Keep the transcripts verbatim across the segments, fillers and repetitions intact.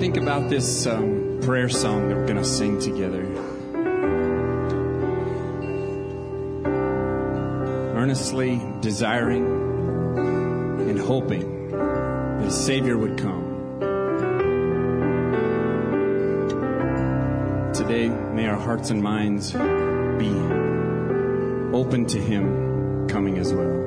think about this um, prayer song that we're going to sing together, earnestly desiring and hoping that a Savior would come. Today, may our hearts and minds be open to Him coming as well.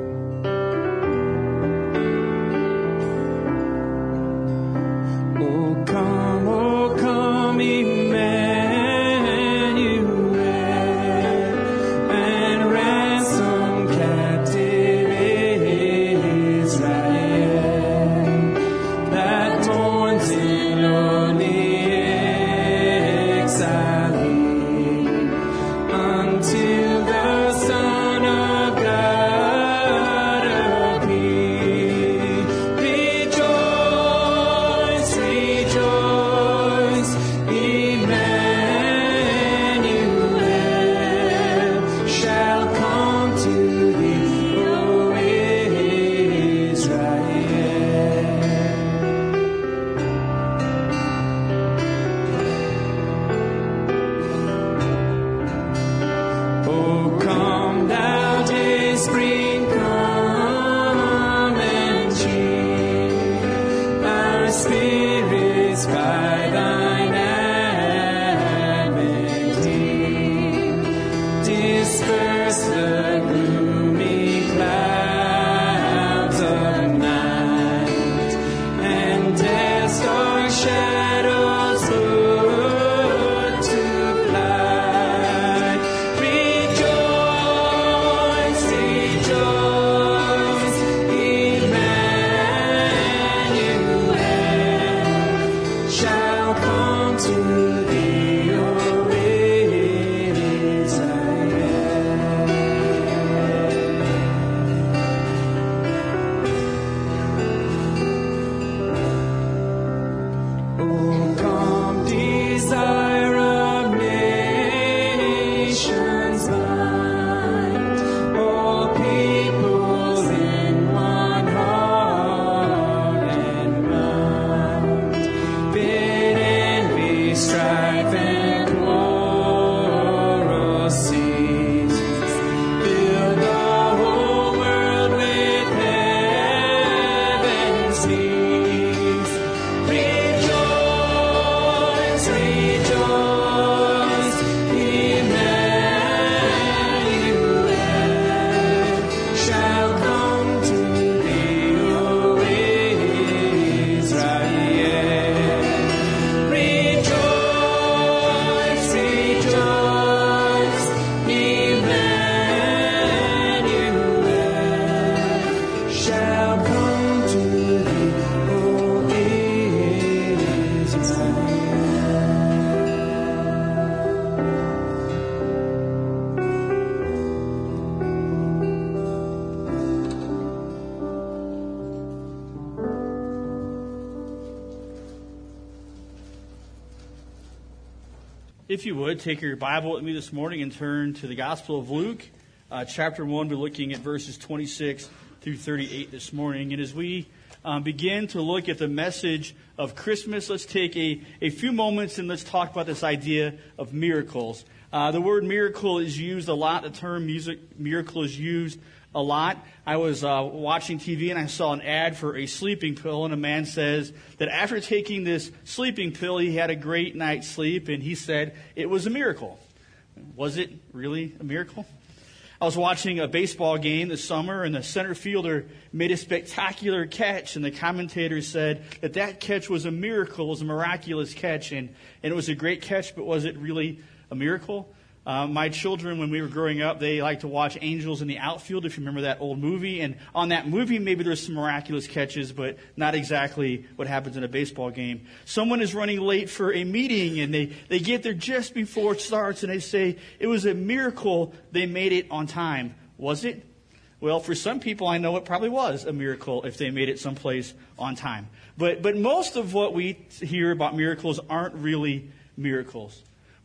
If you would, take your Bible with me this morning and turn to the Gospel of Luke, uh, chapter one. We're looking at verses twenty-six through thirty-eight this morning. And as we um, begin to look at the message of Christmas, let's take a, a few moments and let's talk about this idea of miracles. Uh, the word miracle is used a lot. The term music miracle is used a lot. I was uh, watching T V and I saw an ad for a sleeping pill, and a man says that after taking this sleeping pill, he had a great night's sleep, and he said it was a miracle. Was it really a miracle? I was watching a baseball game this summer, and the center fielder made a spectacular catch, and the commentator said that that catch was a miracle, it was a miraculous catch, and, and it was a great catch, but was it really a miracle? Uh, my children, when we were growing up, they liked to watch Angels in the Outfield, if you remember that old movie. And on that movie, maybe there's some miraculous catches, but not exactly what happens in a baseball game. Someone is running late for a meeting, and they, they get there just before it starts, and they say, it was a miracle they made it on time. Was it? Well, for some people, I know it probably was a miracle if they made it someplace on time. But, but most of what we hear about miracles aren't really miracles.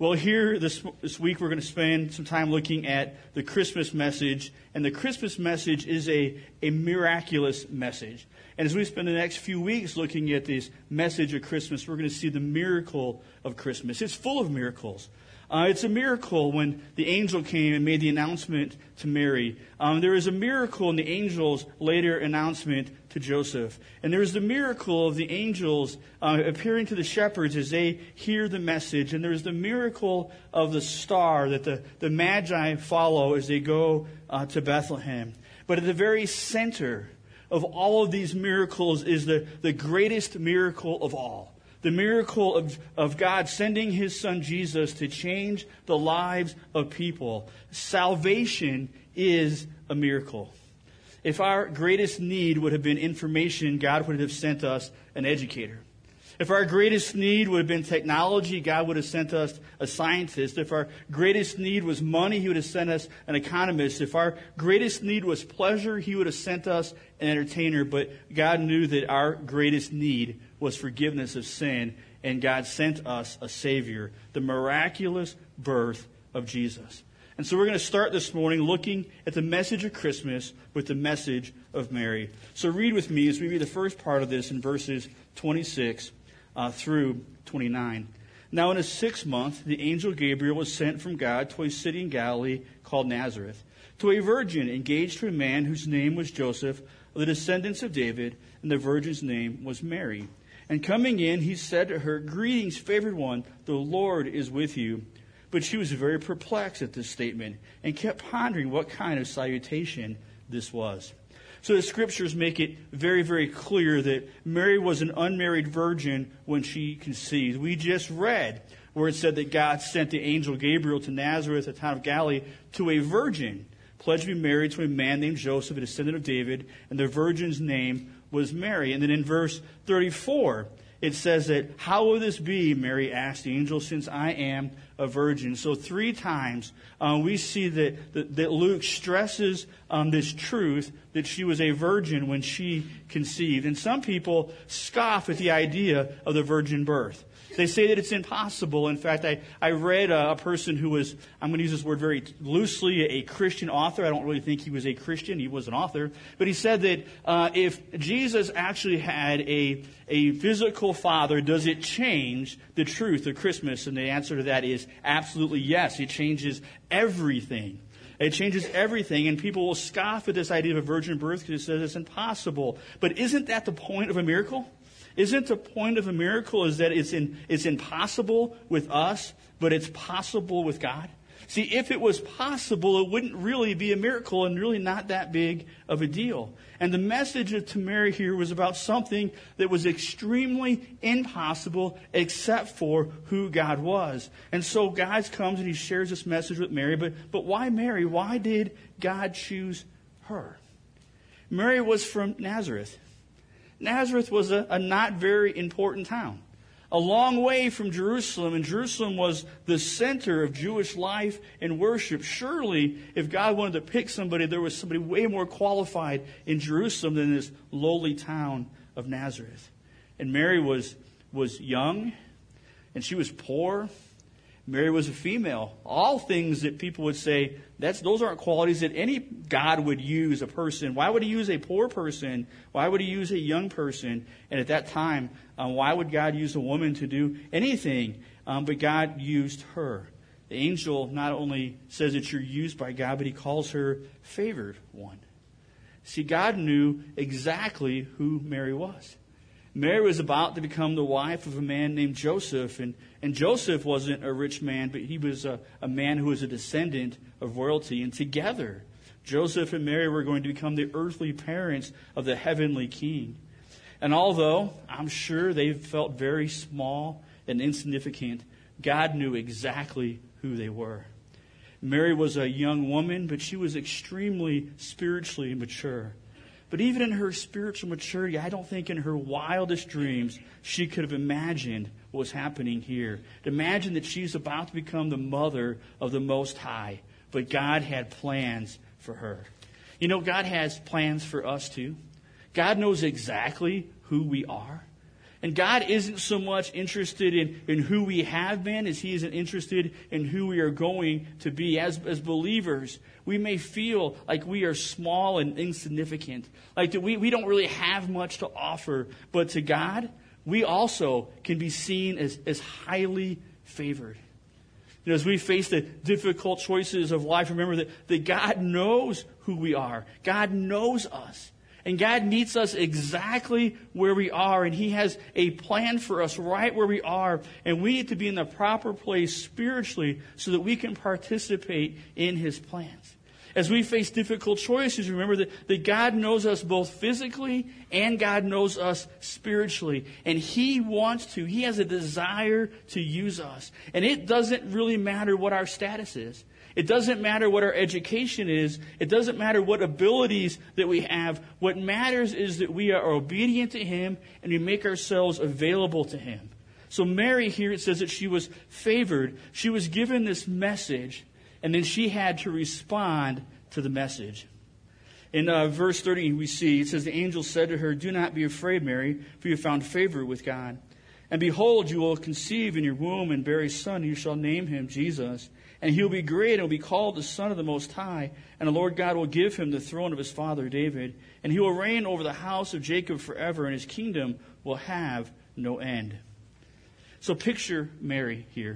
Well, here this, this week we're going to spend some time looking at the Christmas message. And the Christmas message is a, a miraculous message. And as we spend the next few weeks looking at this message of Christmas, we're going to see the miracle of Christmas. It's full of miracles. Uh, it's a miracle when the angel came and made the announcement to Mary. Um, there is a miracle in the angel's later announcement to Joseph. And there is the miracle of the angels uh, appearing to the shepherds as they hear the message. And there is the miracle of the star that the, the Magi follow as they go uh, to Bethlehem. But at the very center of all of these miracles is the, the greatest miracle of all. The miracle of, of God sending His Son Jesus to change the lives of people. Salvation is a miracle. If our greatest need would have been information, God would have sent us an educator. If our greatest need would have been technology, God would have sent us a scientist. If our greatest need was money, He would have sent us an economist. If our greatest need was pleasure, He would have sent us an entertainer. But God knew that our greatest need was forgiveness of sin, and God sent us a Savior, the miraculous birth of Jesus. And so we're going to start this morning looking at the message of Christmas with the message of Mary. So read with me as we read the first part of this in verses twenty-six uh, through twenty-nine. Now in the sixth month, the angel Gabriel was sent from God to a city in Galilee called Nazareth, to a virgin engaged to a man whose name was Joseph, of the descendants of David, and the virgin's name was Mary. And coming in, he said to her, "Greetings, favored one, the Lord is with you." But she was very perplexed at this statement and kept pondering what kind of salutation this was. So the scriptures make it very, very clear that Mary was an unmarried virgin when she conceived. We just read where it said that God sent the angel Gabriel to Nazareth, a town of Galilee, to a virgin pledged to be married to a man named Joseph, a descendant of David, and the virgin's name was Mary. And then in verse thirty-four, it says that, "How will this be," Mary asked the angel, "since I am a virgin?" So three times uh, we see that, that, that Luke stresses um, this truth that she was a virgin when she conceived. And some people scoff at the idea of the virgin birth. They say that it's impossible. In fact, I, I read a, a person who was, I'm going to use this word very loosely, a Christian author. I don't really think he was a Christian. He was an author. But he said that uh, if Jesus actually had a, a physical father, does it change the truth of Christmas? And the answer to that is absolutely yes. It changes everything. It changes everything. And people will scoff at this idea of a virgin birth because it says it's impossible. But isn't that the point of a miracle? Isn't the point of a miracle is that it's in, it's impossible with us, but it's possible with God? See, if it was possible, it wouldn't really be a miracle and really not that big of a deal. And the message to Mary here was about something that was extremely impossible except for who God was. And so God comes and He shares this message with Mary. But, but why Mary? Why did God choose her? Mary was from Nazareth. Nazareth was a, a not very important town, a long way from Jerusalem, and Jerusalem was the center of Jewish life and worship. Surely, if God wanted to pick somebody, there was somebody way more qualified in Jerusalem than this lowly town of Nazareth. And Mary was, was young, and she was poor. Mary was a female. All things that people would say, that's those aren't qualities that any God would use a person. Why would He use a poor person? Why would He use a young person? And at that time, um, why would God use a woman to do anything? Um, but God used her. The angel not only says that you're used by God, but He calls her favored one. See, God knew exactly who Mary was. Mary was about to become the wife of a man named Joseph, and, and Joseph wasn't a rich man, but he was a, a man who was a descendant of royalty. And together, Joseph and Mary were going to become the earthly parents of the heavenly king. And although I'm sure they felt very small and insignificant, God knew exactly who they were. Mary was a young woman, but she was extremely spiritually mature. But even in her spiritual maturity, I don't think in her wildest dreams she could have imagined what was happening here. To imagine that she's about to become the mother of the Most High. But God had plans for her. You know, God has plans for us too. God knows exactly who we are. And God isn't so much interested in, in who we have been as He isn't interested in who we are going to be. As, as believers, we may feel like we are small and insignificant, like that we, we don't really have much to offer. But to God, we also can be seen as, as highly favored. You know, as we face the difficult choices of life, remember that, that God knows who we are. God knows us. And God meets us exactly where we are. And He has a plan for us right where we are. And we need to be in the proper place spiritually so that we can participate in His plans. As we face difficult choices, remember that, that God knows us both physically and God knows us spiritually. And He wants to, He has a desire to use us. And it doesn't really matter what our status is. It doesn't matter what our education is. It doesn't matter what abilities that we have. What matters is that we are obedient to Him and we make ourselves available to Him. So Mary here, it says that she was favored. She was given this message, and then she had to respond to the message. In uh, verse thirty, we see, it says, the angel said to her, "Do not be afraid, Mary, for you have found favor with God. And behold, you will conceive in your womb and bear a son, and you shall name him Jesus. And he will be great and will be called the Son of the Most High. And the Lord God will give him the throne of his father David. And he will reign over the house of Jacob forever, and his kingdom will have no end." So picture Mary here.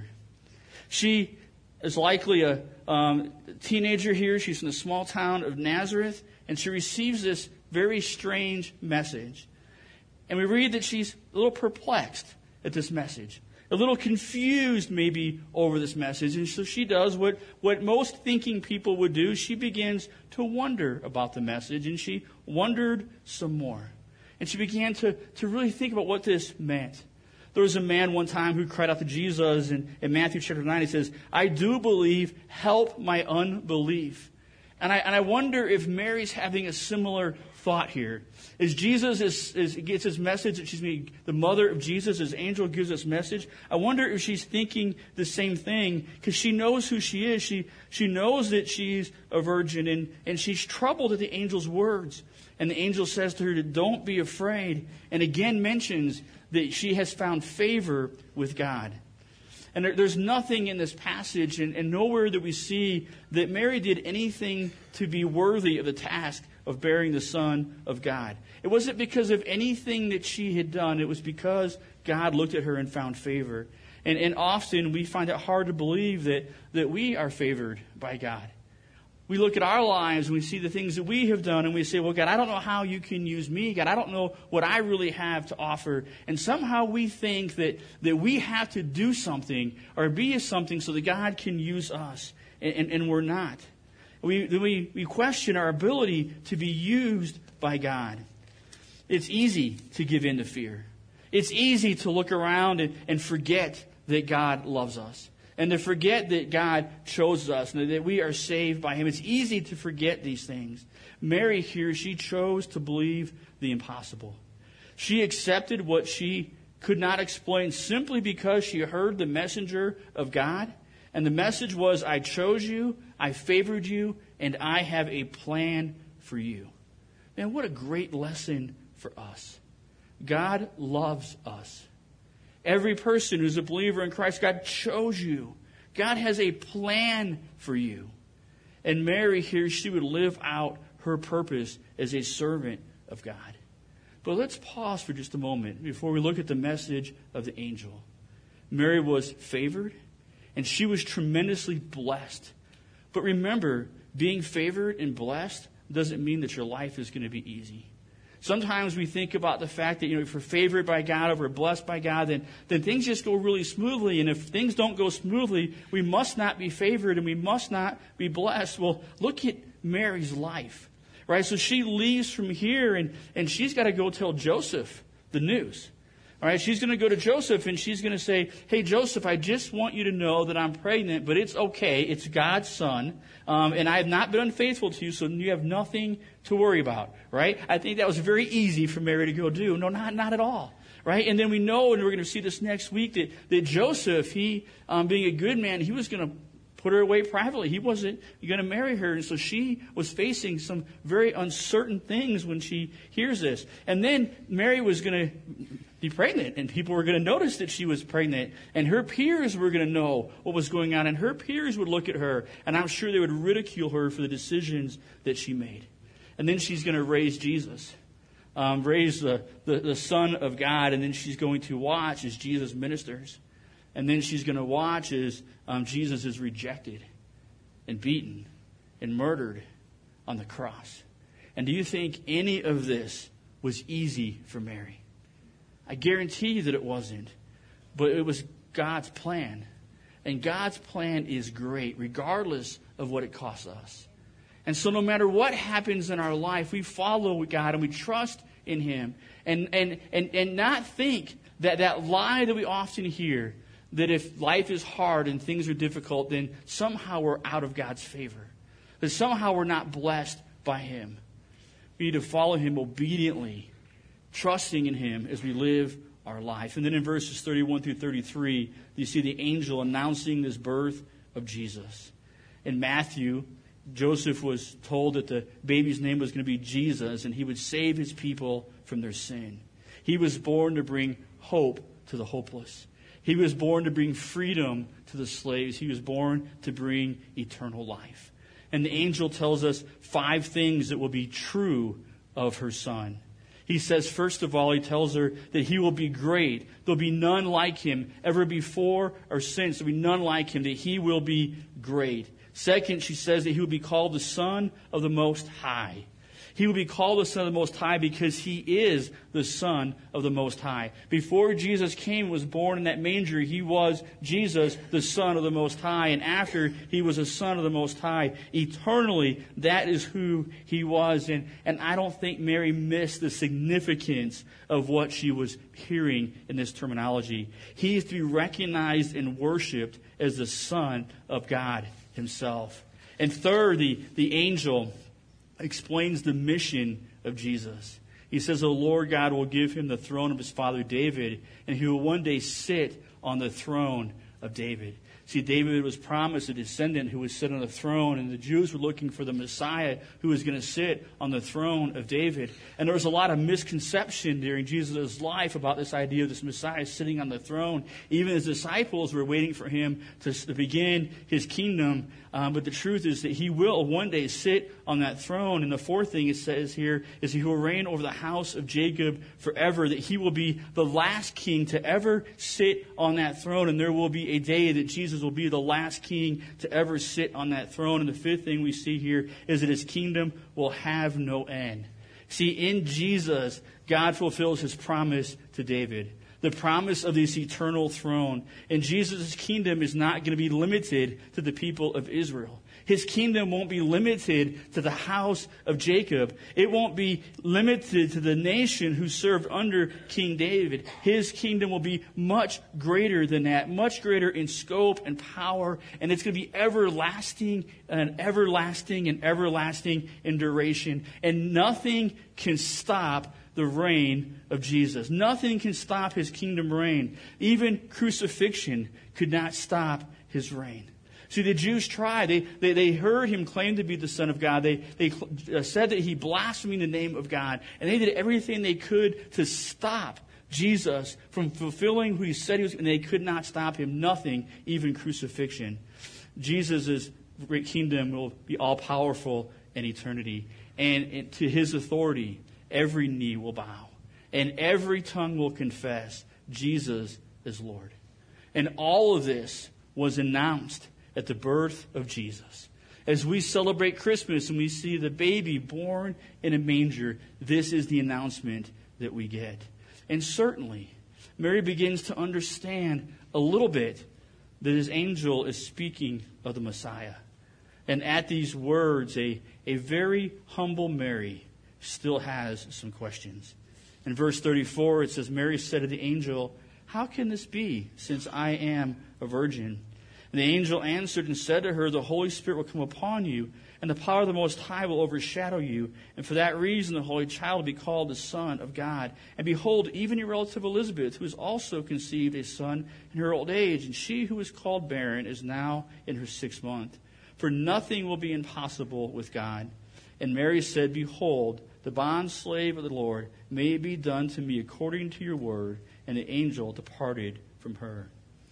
She is likely a um, teenager here. She's from the small town of Nazareth. And she receives this very strange message. And we read that she's a little perplexed at this message. A little confused maybe over this message. And so she does what, what most thinking people would do. She begins to wonder about the message. And she wondered some more. And she began to, to really think about what this meant. There was a man one time who cried out to Jesus in, in Matthew chapter nine. He says, "I do believe, help my unbelief." And I, and I wonder if Mary's having a similar thought here. As Jesus is, is, gets his message, that she's the mother of Jesus, as angel gives us message, I wonder if she's thinking the same thing, because she knows who she is. She, she knows that she's a virgin, and, and she's troubled at the angel's words. And the angel says to her, to don't be afraid, and again mentions that she has found favor with God. And there, there's nothing in this passage, and, and nowhere that we see that Mary did anything to be worthy of the task of bearing the Son of God. It wasn't because of anything that she had done. It was because God looked at her and found favor. And, and often we find it hard to believe that, that we are favored by God. We look at our lives and we see the things that we have done and we say, well, God, I don't know how you can use me. God, I don't know what I really have to offer. And somehow we think that, that we have to do something or be something so that God can use us. And, and, and we're not. We, we, we question our ability to be used by God. It's easy to give in to fear. It's easy to look around and, and forget that God loves us. And to forget that God chose us and that we are saved by Him. It's easy to forget these things. Mary here, she chose to believe the impossible. She accepted what she could not explain simply because she heard the messenger of God. And the message was, I chose you, I favored you, and I have a plan for you. Man, what a great lesson for us. God loves us. Every person who's a believer in Christ, God chose you. God has a plan for you. And Mary here, she would live out her purpose as a servant of God. But let's pause for just a moment before we look at the message of the angel. Mary was favored, and she was tremendously blessed. But remember, being favored and blessed doesn't mean that your life is going to be easy. Sometimes we think about the fact that, you know, if we're favored by God, if we're blessed by God, then, then things just go really smoothly. And if things don't go smoothly, we must not be favored and we must not be blessed. Well, look at Mary's life, right? So she leaves from here and, and she's got to go tell Joseph the news. All right, she's going to go to Joseph and she's going to say, hey, Joseph, I just want you to know that I'm pregnant, but it's okay. It's God's son. Um, and I have not been unfaithful to you, so you have nothing to worry about, right? I think that was very easy for Mary to go do. No, not, not at all, right? And then we know, and we're going to see this next week, that, that Joseph, he, um, being a good man, he was going to put her away privately. He wasn't going to marry her. And so she was facing some very uncertain things when she hears this. And then Mary was going to be pregnant, and people were going to notice that she was pregnant, and her peers were going to know what was going on, and her peers would look at her, and I'm sure they would ridicule her for the decisions that she made. And then she's going to raise Jesus, um, raise the, the, the Son of God, and then she's going to watch as Jesus ministers. And then she's going to watch as um, Jesus is rejected and beaten and murdered on the cross. And do you think any of this was easy for Mary? I guarantee you that it wasn't. But it was God's plan. And God's plan is great, regardless of what it costs us. And so no matter what happens in our life, we follow God and we trust in Him. And, and, and, and not think that that lie that we often hear, that if life is hard and things are difficult, then somehow we're out of God's favor. That somehow we're not blessed by Him. We need to follow Him obediently, trusting in Him as we live our life. And then in verses thirty-one through thirty-three, you see the angel announcing this birth of Jesus. In Matthew, Joseph was told that the baby's name was going to be Jesus, and he would save his people from their sin. He was born to bring hope to the hopeless. He was born to bring freedom to the slaves. He was born to bring eternal life. And the angel tells us five things that will be true of her son. He says, first of all, he tells her that he will be great. There'll be none like him ever before or since. There'll be none like him, that he will be great. Second, she says that he will be called the Son of the Most High. He will be called the Son of the Most High because he is the Son of the Most High. Before Jesus came and was born in that manger, he was Jesus, the Son of the Most High. And after he was a Son of the Most High, eternally, that is who he was. And, and I don't think Mary missed the significance of what she was hearing in this terminology. He is to be recognized and worshipped as the Son of God Himself. And third, the, the angel explains the mission of Jesus. He says, the Lord God will give him the throne of his father David, and he will one day sit on the throne of David. See, David was promised a descendant who would sit on the throne, and the Jews were looking for the Messiah who was going to sit on the throne of David. And there was a lot of misconception during Jesus' life about this idea of this Messiah sitting on the throne. Even his disciples were waiting for him to, to begin his kingdom. Um, but the truth is that he will one day sit on that throne. And the fourth thing it says here is he will reign over the house of Jacob forever, that he will be the last king to ever sit on that throne. And there will be a day that Jesus will be the last king to ever sit on that throne. And the fifth thing we see here is that his kingdom will have no end. See, in Jesus, God fulfills his promise to David. The promise of this eternal throne. And Jesus' kingdom is not going to be limited to the people of Israel. His kingdom won't be limited to the house of Jacob. It won't be limited to the nation who served under King David. His kingdom will be much greater than that, much greater in scope and power, and it's going to be everlasting and everlasting and everlasting in duration. And nothing can stop the reign of Jesus. Nothing can stop his kingdom reign. Even crucifixion could not stop his reign. See, the Jews tried. They, they, they heard him claim to be the Son of God. They, they uh, said that he blasphemed the name of God. And they did everything they could to stop Jesus from fulfilling who he said he was. And they could not stop him. Nothing, even crucifixion. Jesus' kingdom will be all-powerful in eternity. And, and to his authority, every knee will bow. And every tongue will confess Jesus is Lord. And all of this was announced at the birth of Jesus. As we celebrate Christmas and we see the baby born in a manger, this is the announcement that we get. And certainly, Mary begins to understand a little bit that his angel is speaking of the Messiah. And at these words, a, a very humble Mary still has some questions. In verse thirty-four, it says, Mary said to the angel, "How can this be, since I am a virgin?" And the angel answered and said to her, "The Holy Spirit will come upon you, and the power of the Most High will overshadow you. And for that reason, the Holy Child will be called the Son of God. And behold, even your relative Elizabeth, who has also conceived a son in her old age, and she who is called barren is now in her sixth month. For nothing will be impossible with God." And Mary said, Behold, the bondslave of the Lord, may it be done to me according to your word. And the angel departed from her.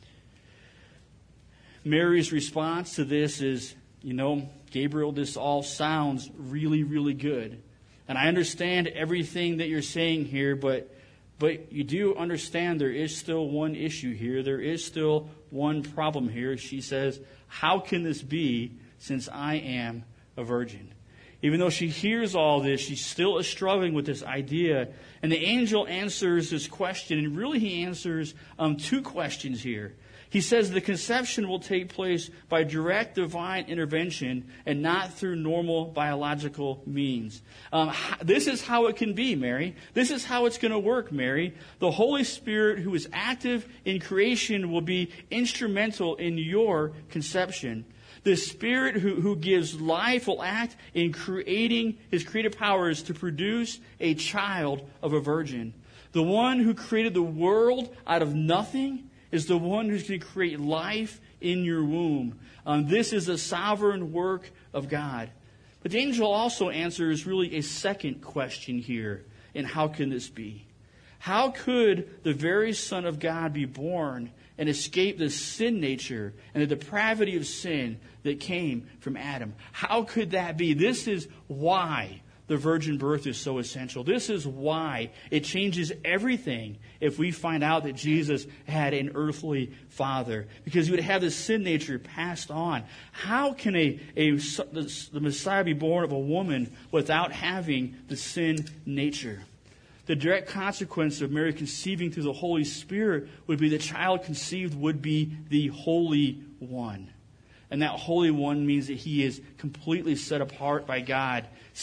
Mary's response to this is, you know, Gabriel, this all sounds really, really good. And I understand everything that you're saying here, but but you do understand there is still one issue here. There is still one problem here. She says, how can this be since I am a virgin? Even though she hears all this, she still is struggling with this idea. And the angel answers this question, and really he answers um, two questions here. He says the conception will take place by direct divine intervention and not through normal biological means. Um, this is how it can be, Mary. This is how it's going to work, Mary. The Holy Spirit, who is active in creation, will be instrumental in your conception. The Spirit who, who gives life will act in creating his creative powers to produce a child of a virgin. The one who created the world out of nothing is the one who's going to create life in your womb. Um, this is a sovereign work of God. But the angel also answers really a second question here. And how can this be? How could the very Son of God be born and escape the sin nature and the depravity of sin that came from Adam? How could that be? This is why the virgin birth is so essential. This is why it changes everything if we find out that Jesus had an earthly father, because he would have the sin nature passed on. How can a, a the, the Messiah be born of a woman without having the sin nature? The direct consequence of Mary conceiving through the Holy Spirit would be the child conceived would be the Holy One. And that Holy One means that he is completely set apart by God,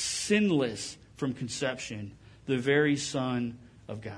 sinless from conception, the very Son of God.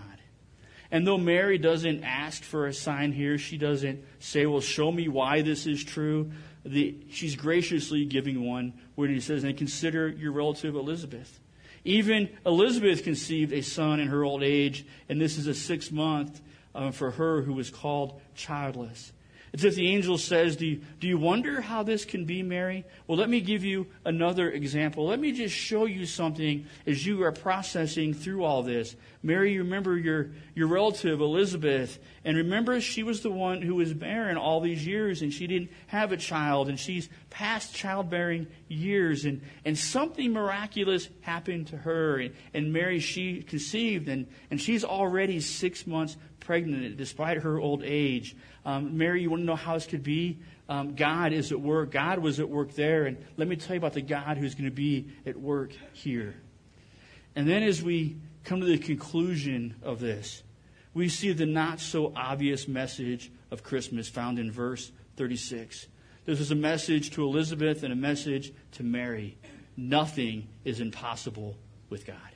And though Mary doesn't ask for a sign here, she doesn't say, well, show me why this is true. The, she's graciously giving one where he says, and consider your relative Elizabeth. Even Elizabeth conceived a son in her old age, and this is a sixth month uh, for her who was called childless. It's as if the angel says, do you, do you wonder how this can be, Mary? Well, let me give you another example. Let me just show you something as you are processing through all this. Mary, you remember your, your relative, Elizabeth, and remember she was the one who was barren all these years, and she didn't have a child, and she's past childbearing years, and, and something miraculous happened to her. And, and Mary, she conceived, and, and she's already six months pregnant despite her old age. Um, Mary, you want to know how this could be? Um, God is at work. God was at work there. And let me tell you about the God who's going to be at work here. And then as we come to the conclusion of this, we see the not so obvious message of Christmas found in verse thirty-six. This is a message to Elizabeth and a message to Mary. Nothing is impossible with God.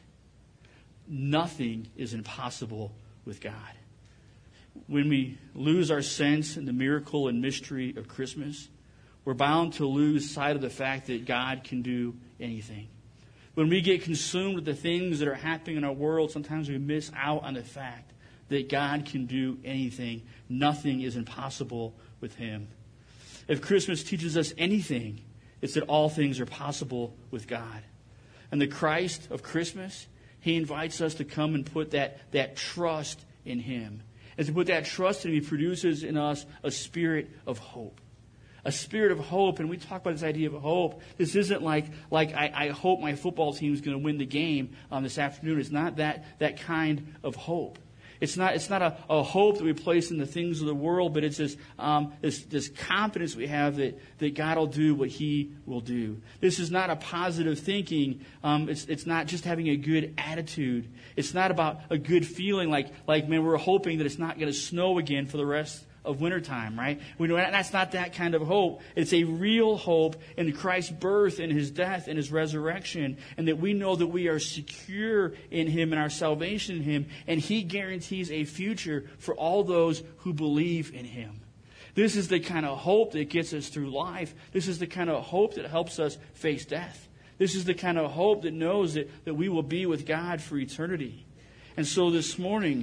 Nothing is impossible with God. When we lose our sense in the miracle and mystery of Christmas, we're bound to lose sight of the fact that God can do anything. When we get consumed with the things that are happening in our world, sometimes we miss out on the fact that God can do anything. Nothing is impossible with Him. If Christmas teaches us anything, it's that all things are possible with God. And the Christ of Christmas, He invites us to come and put that, that trust in Him. And to put that trust in Him, He produces in us a spirit of hope. A spirit of hope. And we talk about this idea of hope. This isn't like, like I, I hope my football team is going to win the game um, this afternoon. It's not that, that kind of hope. It's not, it's not a, a hope that we place in the things of the world, but it's this, um, this, this confidence we have that, that God will do what He will do. This is not a positive thinking. Um, it's, it's not just having a good attitude. It's not about a good feeling like, like, man, we're hoping that it's not going to snow again for the rest of wintertime, right? We know that's not that kind of hope. It's a real hope in Christ's birth and His death and His resurrection, and that we know that we are secure in Him and our salvation in Him, and He guarantees a future for all those who believe in Him. This is the kind of hope that gets us through life. This is the kind of hope that helps us face death. This is the kind of hope that knows that, that we will be with God for eternity. And so this morning,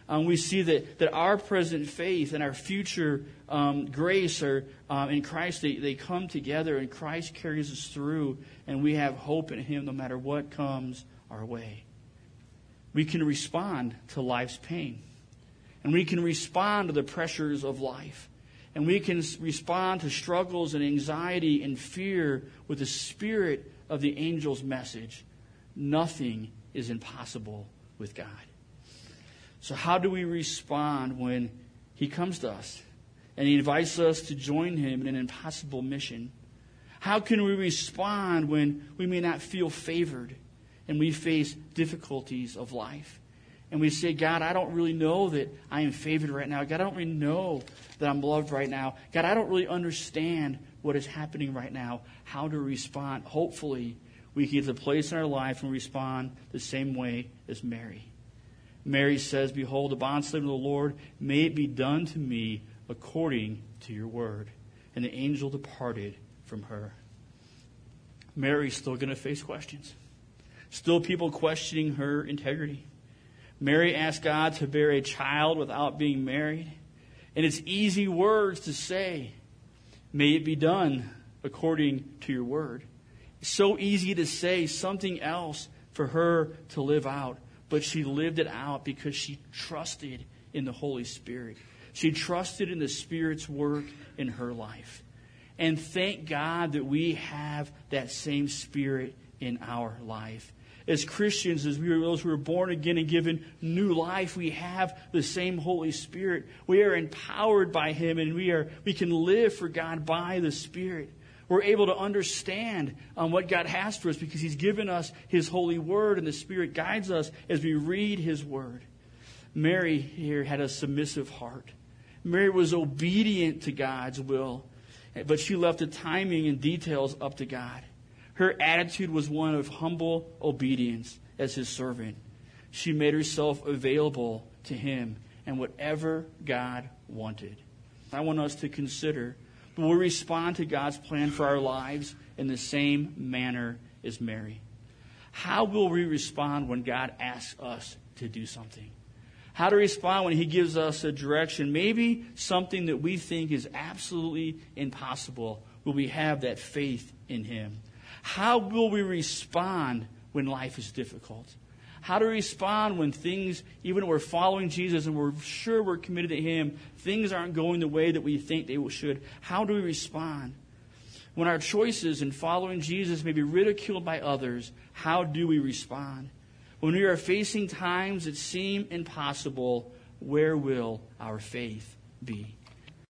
Um, we see that, that our present faith and our future um, grace are um, in Christ, they, they come together, and Christ carries us through, and we have hope in Him no matter what comes our way. We can respond to life's pain, and we can respond to the pressures of life, and we can respond to struggles and anxiety and fear with the spirit of the angel's message. Nothing is impossible with God. So how do we respond when He comes to us and He invites us to join Him in an impossible mission? How can we respond when we may not feel favored and we face difficulties of life? And we say, God, I don't really know that I am favored right now. God, I don't really know that I'm loved right now. God, I don't really understand what is happening right now. How to respond? Hopefully, we can get to a place in our life and respond the same way as Mary. Mary says, behold, the bondslave of the Lord, may it be done to me according to your word. And the angel departed from her. Mary's still going to face questions. Still people questioning her integrity. Mary asked God to bear a child without being married. And it's easy words to say, may it be done according to your word. It's so easy to say something else for her to live out. But she lived it out because she trusted in the Holy Spirit. She trusted in the Spirit's work in her life. And thank God that we have that same Spirit in our life. As Christians, as we are those who are born again and given new life, we have the same Holy Spirit. We are empowered by Him, and we are we can live for God by the Spirit. We're able to understand um, what God has for us because He's given us His holy word, and the Spirit guides us as we read His word. Mary here had a submissive heart. Mary was obedient to God's will, but she left the timing and details up to God. Her attitude was one of humble obedience as His servant. She made herself available to Him and whatever God wanted. I want us to consider, but we'll respond to God's plan for our lives in the same manner as Mary. How will we respond when God asks us to do something? How to respond when He gives us a direction, maybe something that we think is absolutely impossible? Will we have that faith in Him? How will we respond when life is difficult? How to respond when things, even when we're following Jesus and we're sure we're committed to Him, things aren't going the way that we think they should. How do we respond? When our choices in following Jesus may be ridiculed by others, how do we respond? When we are facing times that seem impossible, where will our faith be?